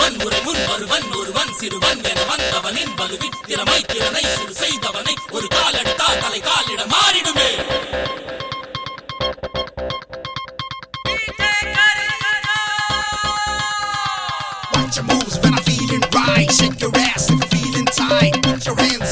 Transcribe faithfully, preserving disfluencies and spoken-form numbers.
வன்முறை முன் வருவன் ஒருவன் சிறுவன் என வந்தவனின் வலுவின் திறமை திறனை சிறு செய்தவனை ஒரு காலெடுத்தா தலை காலிட மாறிடுமே. Watch your moves when I'm feeling right. Shake your ass if you're feeling tight. Put your hands